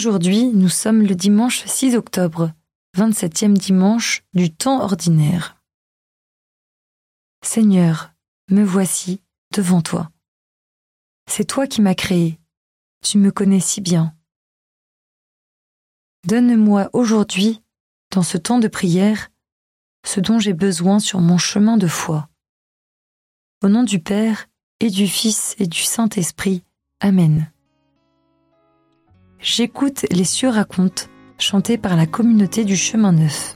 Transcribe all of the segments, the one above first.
Aujourd'hui, nous sommes le dimanche 6 octobre, 27e dimanche du temps ordinaire. Seigneur, me voici devant toi. C'est toi qui m'as créé, tu me connais si bien. Donne-moi aujourd'hui, dans ce temps de prière, ce dont j'ai besoin sur mon chemin de foi. Au nom du Père, et du Fils, et du Saint-Esprit. Amen. J'écoute Les cieux racontent, chanté par la communauté du Chemin Neuf.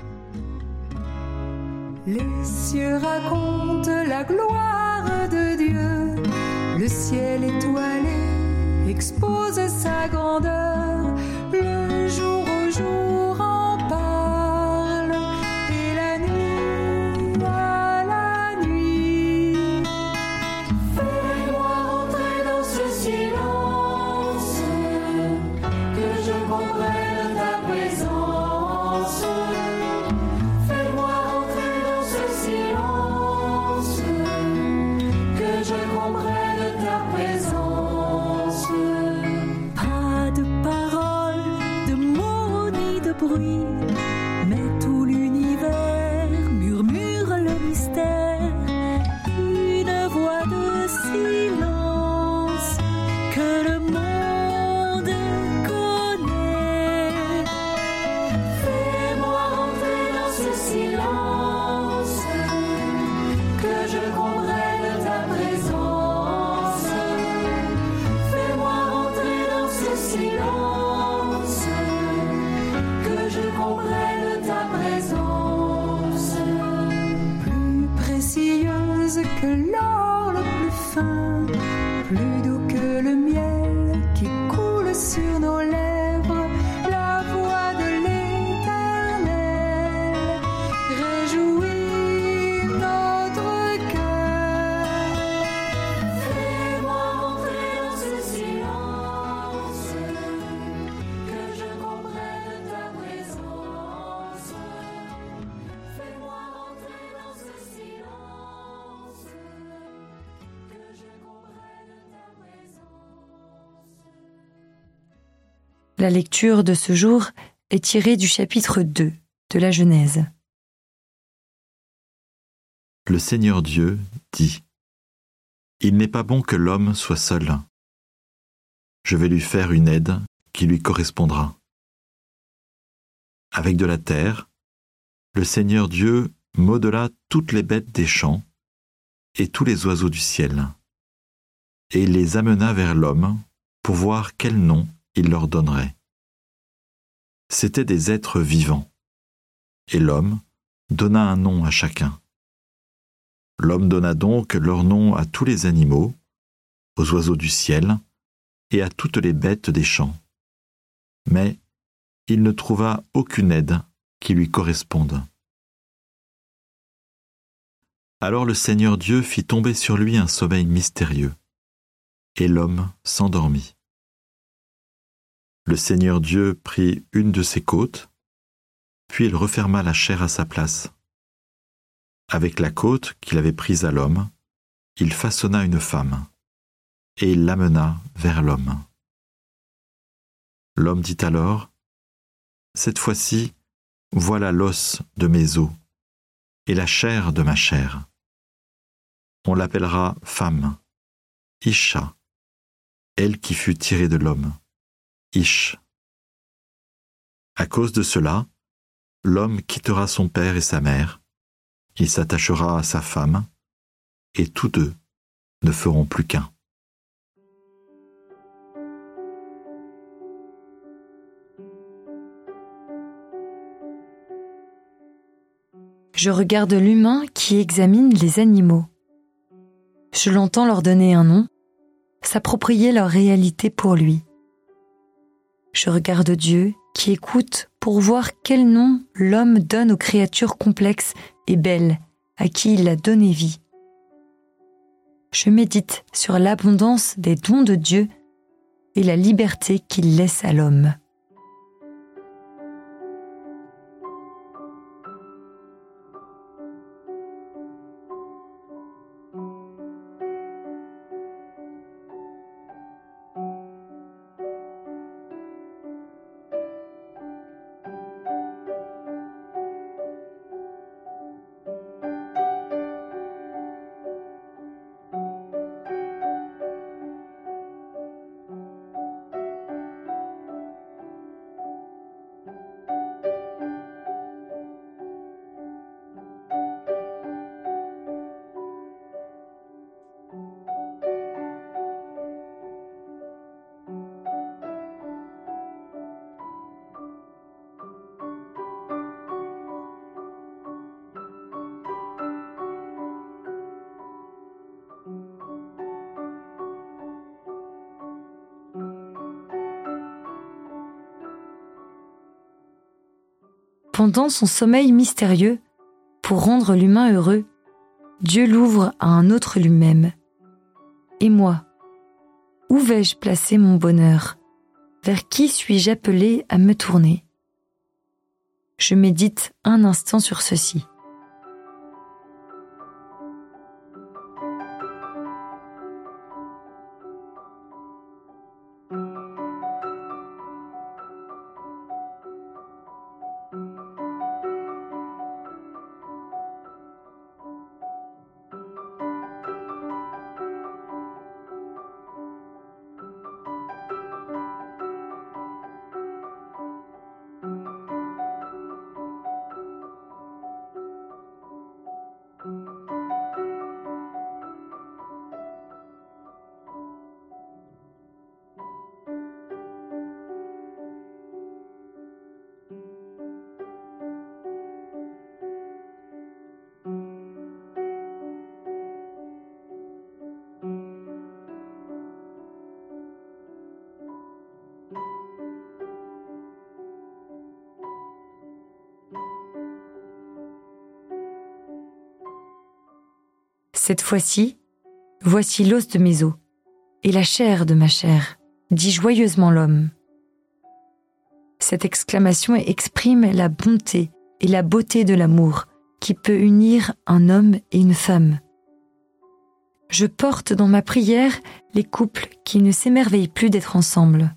Les cieux racontent la gloire de Dieu, le ciel étoilé expose sa grandeur, le jour au jour en parle, et la nuit à la nuit. Fais-moi entrer dans ce silence, que je comprenne ta présence. Fais-moi entrer dans ce silence, que je comprenne ta présence. Pas de paroles, de mots ni de bruit, mais tout l'univers murmure le mystère. Une voix de silence que le monde connaît. Fais-moi entrer dans ce silence, que je comprenne ta présence. Fais-moi entrer dans ce silence, que je comprenne ta présence. Plus précieuse que l'or le plus fin, plus doux que le miel qui coule sur nos lèvres, la voix de l'Éternel réjouit notre cœur. Fais-moi entrer dans ce silence, que je comprenne ta présence. Fais-moi entrer dans ce silence, que je comprenne ta présence. La lecture de ce jour est tirée du chapitre 2 de la Genèse. Le Seigneur Dieu dit : Il n'est pas bon que l'homme soit seul. Je vais lui faire une aide qui lui correspondra. Avec de la terre, le Seigneur Dieu modela toutes les bêtes des champs et tous les oiseaux du ciel, et il les amena vers l'homme pour voir quel nom il leur donnerait. C'étaient des êtres vivants, et l'homme donna un nom à chacun. L'homme donna donc leur nom à tous les animaux, aux oiseaux du ciel et à toutes les bêtes des champs. Mais il ne trouva aucune aide qui lui corresponde. Alors le Seigneur Dieu fit tomber sur lui un sommeil mystérieux, et l'homme s'endormit. Le Seigneur Dieu prit une de ses côtes, puis il referma la chair à sa place. Avec la côte qu'il avait prise à l'homme, il façonna une femme, et il l'amena vers l'homme. L'homme dit alors : Cette fois-ci, voilà l'os de mes os, et la chair de ma chair. On l'appellera femme, Isha, elle qui fut tirée de l'homme, Ish. À cause de cela, l'homme quittera son père et sa mère, il s'attachera à sa femme, et tous deux ne feront plus qu'un. Je regarde l'humain qui examine les animaux. Je l'entends leur donner un nom, s'approprier leur réalité pour lui. Je regarde Dieu qui écoute pour voir quel nom l'homme donne aux créatures complexes et belles à qui il a donné vie. Je médite sur l'abondance des dons de Dieu et la liberté qu'il laisse à l'homme. Pendant son sommeil mystérieux, pour rendre l'humain heureux, Dieu l'ouvre à un autre lui-même. Et moi, où vais-je placer mon bonheur? Vers qui suis-je appelé à me tourner? Je médite un instant sur ceci. Cette fois-ci, voici l'os de mes os et la chair de ma chair, dit joyeusement l'homme. Cette exclamation exprime la bonté et la beauté de l'amour qui peut unir un homme et une femme. Je porte dans ma prière les couples qui ne s'émerveillent plus d'être ensemble.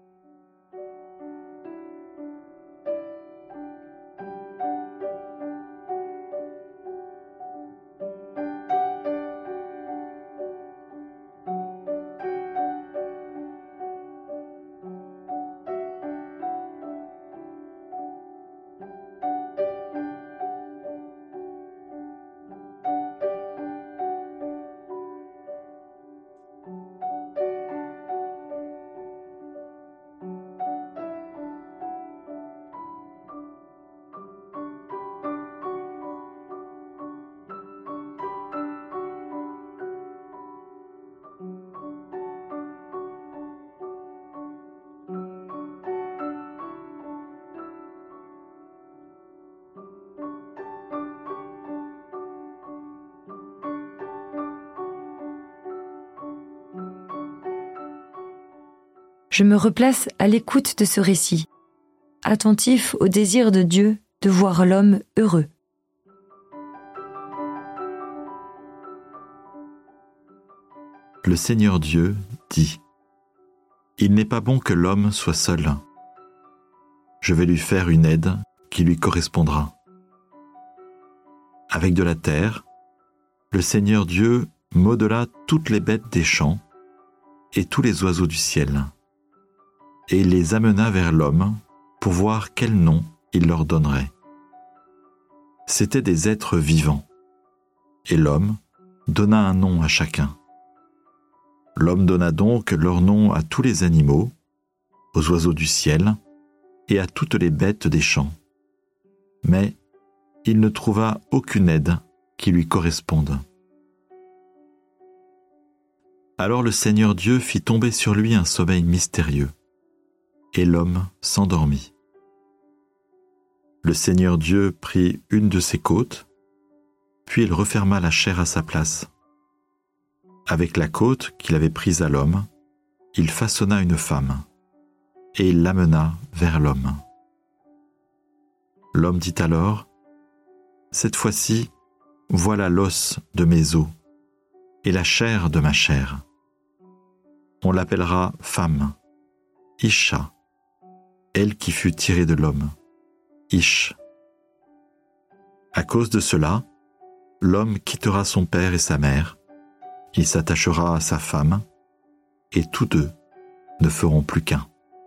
Je me replace à l'écoute de ce récit, attentif au désir de Dieu de voir l'homme heureux. Le Seigneur Dieu dit : Il n'est pas bon que l'homme soit seul. Je vais lui faire une aide qui lui correspondra. Avec de la terre, le Seigneur Dieu modela toutes les bêtes des champs et tous les oiseaux du ciel, et il les amena vers l'homme pour voir quel nom il leur donnerait. C'étaient des êtres vivants, et l'homme donna un nom à chacun. L'homme donna donc leur nom à tous les animaux, aux oiseaux du ciel et à toutes les bêtes des champs. Mais il ne trouva aucune aide qui lui corresponde. Alors le Seigneur Dieu fit tomber sur lui un sommeil mystérieux, et l'homme s'endormit. Le Seigneur Dieu prit une de ses côtes, puis il referma la chair à sa place. Avec la côte qu'il avait prise à l'homme, il façonna une femme, et il l'amena vers l'homme. L'homme dit alors : Cette fois-ci, voilà l'os de mes os et la chair de ma chair. On l'appellera femme, Isha, elle qui fut tirée de l'homme, Ish. À cause de cela, l'homme quittera son père et sa mère, il s'attachera à sa femme, et tous deux ne feront plus qu'un.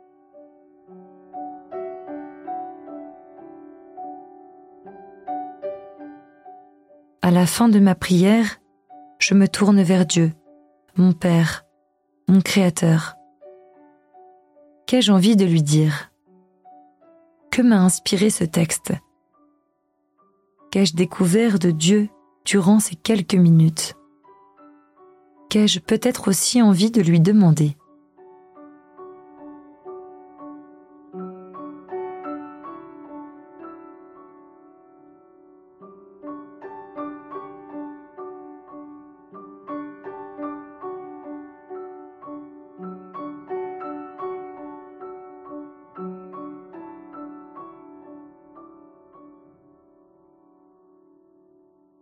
À la fin de ma prière, je me tourne vers Dieu, mon Père, mon Créateur. Qu'ai-je envie de lui dire ? Que m'a inspiré ce texte ? Qu'ai-je découvert de Dieu durant ces quelques minutes ? Qu'ai-je peut-être aussi envie de lui demander ?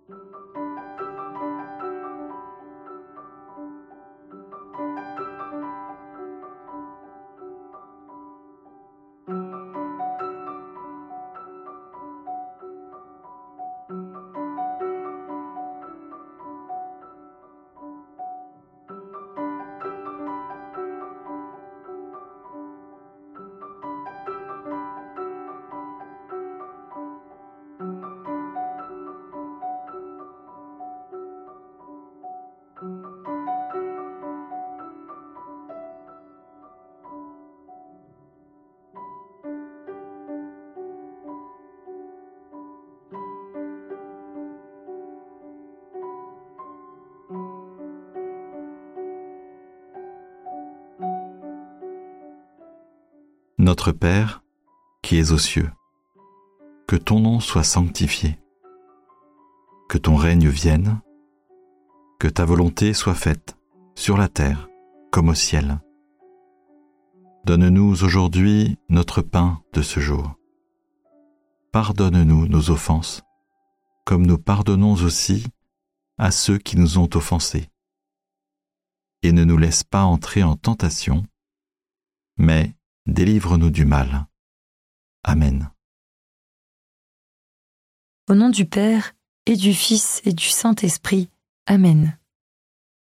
Notre Père, qui es aux cieux, que ton nom soit sanctifié, que ton règne vienne, que ta volonté soit faite sur la terre comme au ciel. Donne-nous aujourd'hui notre pain de ce jour. Pardonne-nous nos offenses, comme nous pardonnons aussi à ceux qui nous ont offensés. Et ne nous laisse pas entrer en tentation, mais délivre-nous du mal. Amen. Au nom du Père, et du Fils, et du Saint-Esprit. Amen.